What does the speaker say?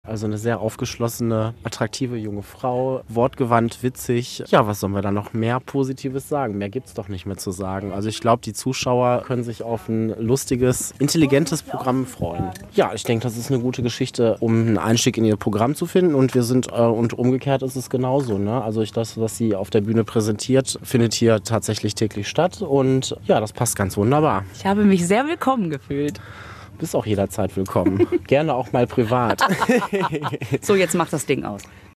Also eine sehr aufgeschlossene, attraktive junge Frau, wortgewandt, witzig. Ja, was sollen wir da noch mehr Positives sagen? Mehr gibt's doch nicht mehr zu sagen. Also ich glaube, die Zuschauer können sich auf ein lustiges, intelligentes Programm freuen. Ja, ich denke, das ist eine gute Geschichte, um einen Einstieg in ihr Programm zu finden. Und und umgekehrt ist es genauso. Ne? Also das, was sie auf der Bühne präsentiert, findet hier tatsächlich täglich statt. Und ja, das passt ganz wunderbar. Ich habe mich sehr willkommen gefühlt. Du bist auch jederzeit willkommen. Gerne auch mal privat. So, jetzt macht das Ding aus.